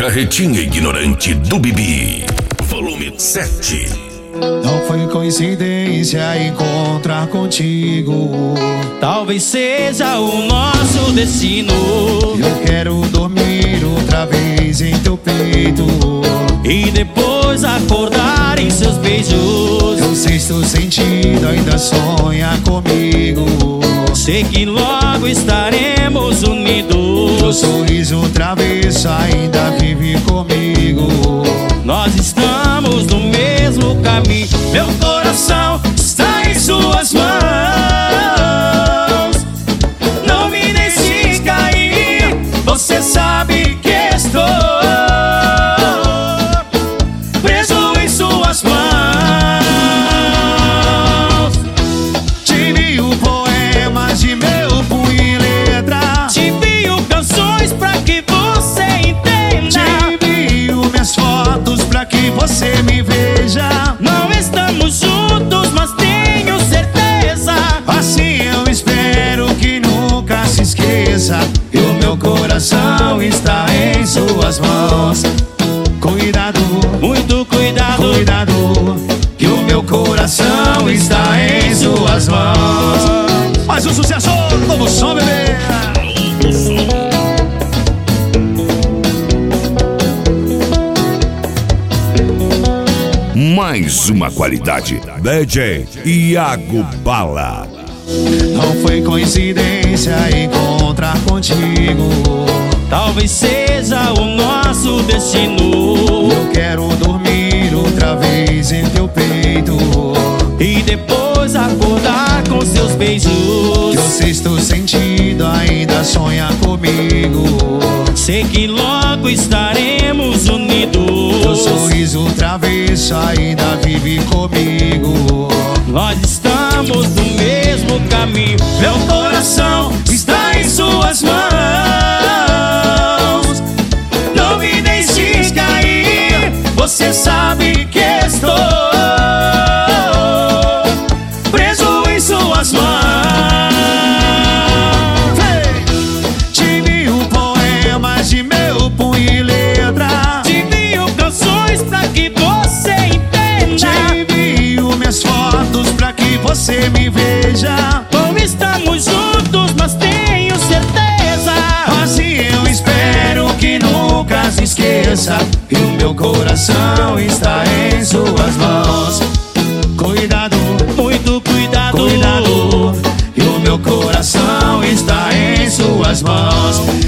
carretinha ignorante do Bibi. Volume 7. Não foi coincidência encontrar contigo. Talvez seja o nosso destino. Eu quero dormir outra vez em teu peito E depois acordar em seus beijos. Teu sexto sentido ainda sonha comigo. Sei que logo estaremos unidos. Teu sorriso travesso ainda vive comigo. Nós estamos no mesmo caminho. Meu coração está em suas mãos. Não me deixe cair. Você sabe que estou preso em suas mãos. Te envio poemas de meu punho e letra. Te envio canções pra que você entenda. Te envio minhas fotos pra que você me veja. Não estamos juntos, mas tenho certeza. Assim eu espero que nunca se esqueça. E o meu coração está em suas mãos. Cuidado, Muito cuidado. cuidado, que o meu coração está em suas mãos. Mais um sucesso, novo som, bebê. Mais uma qualidade. DJ Iago Bala. Não foi coincidência encontrar contigo. Talvez seja o nosso destino. Eu quero dormir outra vez em teu peito E depois acordar com seus beijos. Teu sexto sentido ainda sonha comigo. Sei que logo estaremos unidos. Teu sorriso travesso ainda vive comigo. Nós estamos no mesmo caminho. Meu coração está em suas mãos. Não me deixes cair. Você sabe que estou preso em suas mãos. Te envio poemas de meu punho e letra. Te envio canções pra que você entenda. Te envio minhas fotos pra que você me veja. Não estamos juntos, mas tenho certeza. Assim eu espero que nunca se esqueça. E o meu coração está em suas mãos. Cuidado, Muito cuidado. cuidado, e o meu coração está em suas mãos.